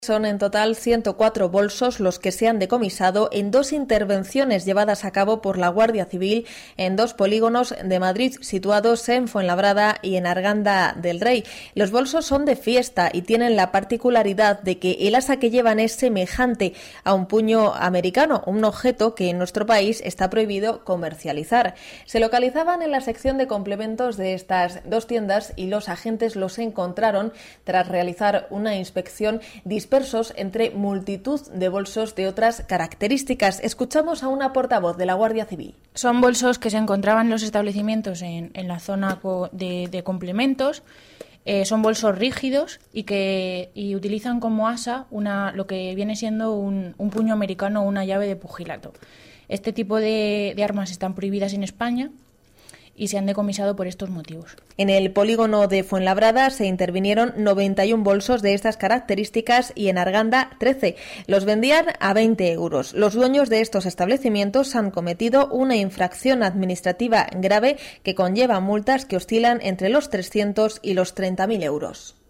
Son en total 104 bolsos los que se han decomisado en 2 intervenciones llevadas a cabo por la Guardia Civil en 2 polígonos de Madrid situados en Fuenlabrada y en Arganda del Rey. Los bolsos son de fiesta y tienen la particularidad de que el asa que llevan es semejante a un puño americano, un objeto que en nuestro país está prohibido comercializar. Se localizaban en la sección de complementos de estas 2 tiendas y los agentes los encontraron tras realizar una inspección dispersos entre multitud de bolsos de otras características. Escuchamos a una portavoz de la Guardia Civil. Son bolsos que se encontraban en los establecimientos en la zona de complementos. Son bolsos rígidos y utilizan como asa lo que viene siendo un puño americano o una llave de pugilato. Este tipo de armas están prohibidas en España y se han decomisado por estos motivos. En el polígono de Fuenlabrada se intervinieron 91 bolsos de estas características y en Arganda 13. Los vendían a 20 euros. Los dueños de estos establecimientos han cometido una infracción administrativa grave que conlleva multas que oscilan entre los 300 y los 30.000 euros.